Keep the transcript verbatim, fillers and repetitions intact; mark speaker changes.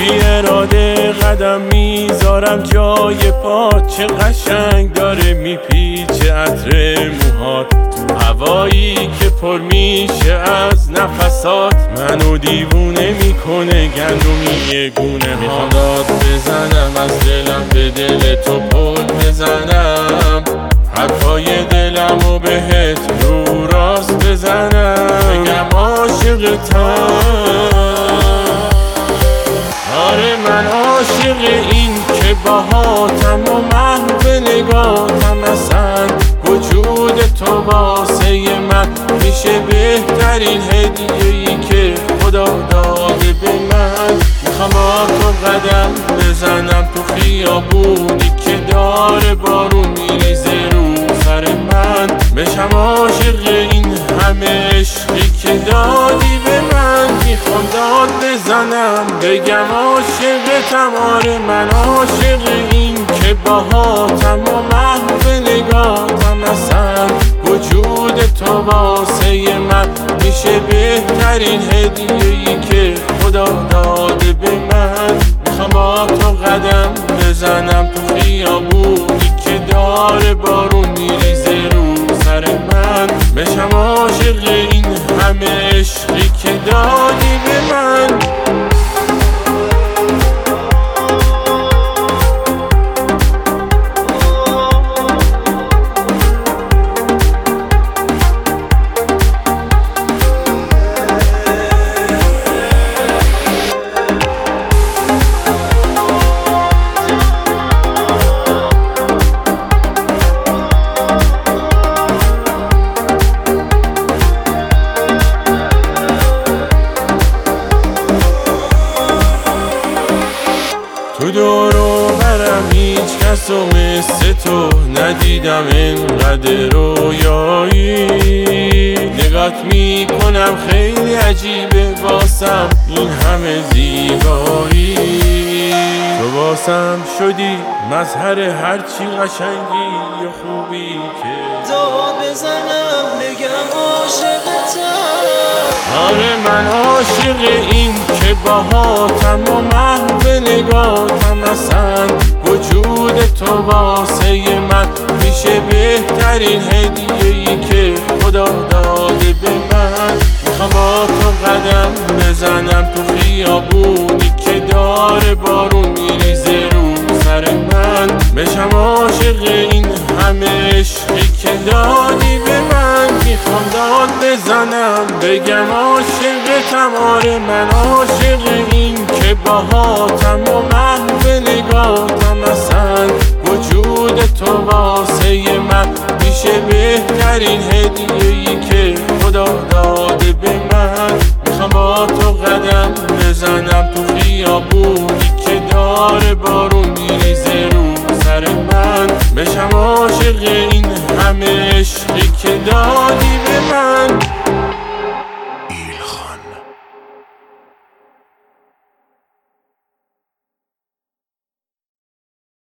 Speaker 1: بی اراده قدم میذارم جای پات، چه قشنگ داره میپیچه عطر موهات تو هوایی که پر میشه از نفسات. منو دیوونه میکنه گندمی گونه، میخوام داد بزنم از دلم به دل تو پل بزنم، حرفای دلمو بهت رو راست بزنم، بگم عاشقتم. آره من عاشق این که باهاتم و محو نگاهتم، اصلا وجود تو واسه من میشه بهترین هدیه‌ای که خدا داده به من. میخوام با تو قدم بزنم تو خیابونی که داره بارون میریزه رو سر من، بشم عاشق این همه عشقی که دادی به من. میخوام داد بزنم بگم عاشقتم، آره من عاشق این که باهاتم و محو نگاهتم، اصلا وجود تو واسه من میشه بهترین هدیه‌ای که خدا داده به من. میخوام با تو قدم بزنم تو خیابونی که داره بارون میریزه رو سر من، بشم عاشق این همه عشقی که دادی به من. تو دورو برم هیچ کس و مثل تو ندیدم اینقدر رویایی، نگات میکنم خیلی عجیبه واسم این همه زیبایی. تو واسم شدی مظهر هرچی قشنگی یا خوبی که
Speaker 2: داد بزنم بگم عاشقتم.
Speaker 1: آره من عاشق این که باهاتم و محو نگاهتم، اصلا وجود تو واسه من میشه بهترین هدیه‌ای که خدا داده به من. میخوام با تو قدم بزنم تو خیابونی که داره بارون میریزه رو سر من، بشم عاشق این همه عشقی که دادی به من. میخوام داد بزنم بگم عاشقتم، آره من عاشق این که باهاتم و محو نگاهتم، اصلا وجود تو واسه من میشه بهترین هدیه‌ای که خدا داده به من. میخوام با تو قدم بزنم تو خیابونی که داره بارون میریزه رو سر من، بشم عاشق این همه عشقی که دادی به من.